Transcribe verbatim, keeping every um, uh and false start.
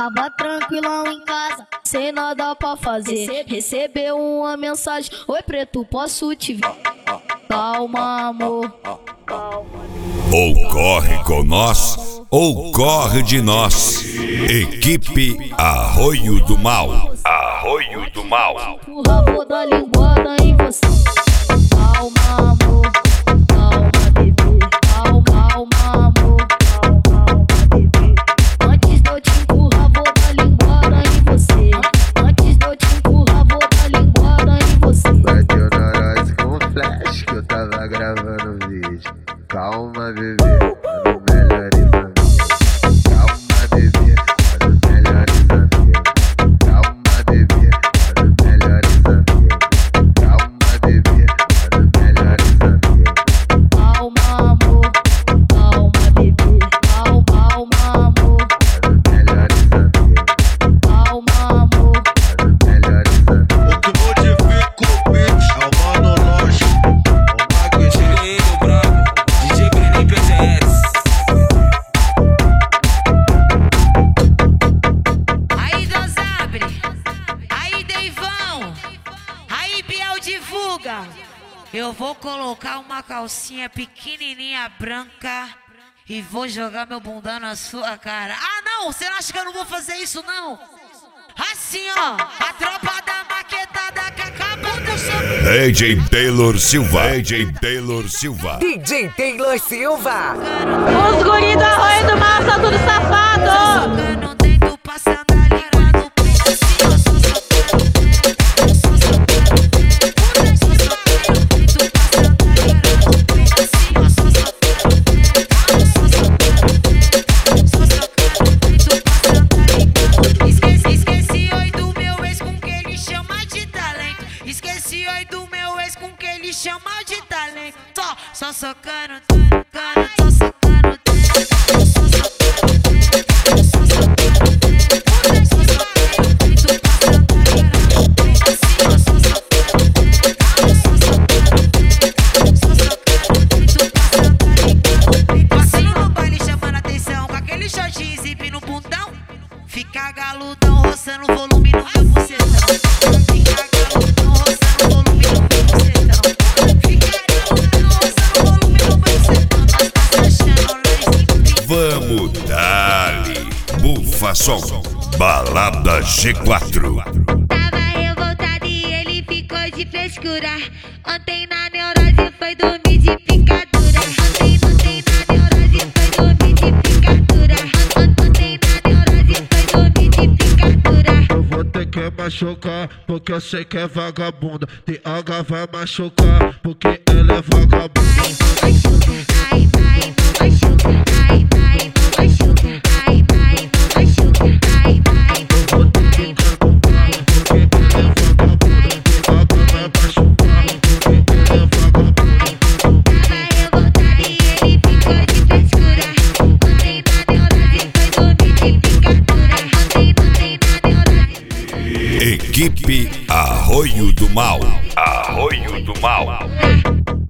Tava tranquilão em casa, sem nada pra fazer. Recebeu uma mensagem: oi preto, posso te ver? Calma, amor. Ou corre com nós, ou corre de nós. Equipe Arroio do Mal. Arroio do Mal. O rabo da linguada em você. Calma, amor. Calma, bebê. Calma, calma, amor. Calma, bebê. Antes de eu te empurrar, vou dar linguada em você. Antes de eu te empurrar, vou dar linguada em você. Bateu na nós com flash que eu tava gravando vídeo. Calma, bebê, mano, melhores amigos. Calma, bebê, mano, melhores amigos. Calma, bebê, mano, melhores amigos. Calma, bebê, mano, melhores amigos. Calma, amor. Calma, bebê. Calma, calma, amor. Mano, melhores amigos. Calma, amor. Mano, melhores amigos. O que modifica o beat é o Mano Loja, o Magnetinho do Bravo, D J Brenin P T S. Aí Dosabre, aí Deivão, aí Biel divulga. Eu vou colocar uma calcinha pequenininha branca e vou jogar meu bundão na sua cara. Ah não, você não acha que eu não vou fazer isso não? Assim ó, a tropa da maquetada que acabou do seu... D J Taylor Silva. D J Taylor Silva. D J Taylor Silva. Os guri do Arroio do Mal são tudo safado. Socando dentro, passando a língua no peito assim, ó, só socando dentro, só socando dentro, só socando dentro, passando a língua no peito assim, ó, só socando dentro, só socando dentro, só socando dentro, passando a língua. Esqueci, esqueci oi do meu ex com que ele chama de talento. Esqueci oi do meu ex com que ele chama de talento. Só, só socando, tocando, só socando dentro, só socando dentro, só socando dentro, só socando dentro, passando a língua no peito assim, ó, só socando dentro, só socando dentro, só socando dentro, passando a língua no peito. Passando no baile chamando atenção com aquele shortinho zip no bundão. Fica galudão roçando o volume no meu bucetão. Fica galudão roçando o volume no meu bucetão. Fica galudão roçando o volume no meu bucetão. Nós tá se achando lá em cima. Vamos dali. Bufa som. Balada G quatro. Tava revoltado e ele ficou de frescura. Ontem na neurose foi dormir de picadura. Ontem, ontem na neurose foi dormir de picadura. Ontem na neurose foi dormir de picadura. Eu vou ter que machucar, porque eu sei que é vagabunda. T H vai machucar, porque ela é vagabunda. Ai, vai, machuca, ai, vai, machuca, ai, vai, machuca, ai, vai. Eu vou ter que machucar, porque ela é vagabunda. T H vai machucar, porque ela é vagabunda. Tava revoltado e ele ficou de frescura. Ontem na neurose foi dormir de picadura. Ontem, ontem na neurose. Equipe Arroio do Mal. Arroio do Mal.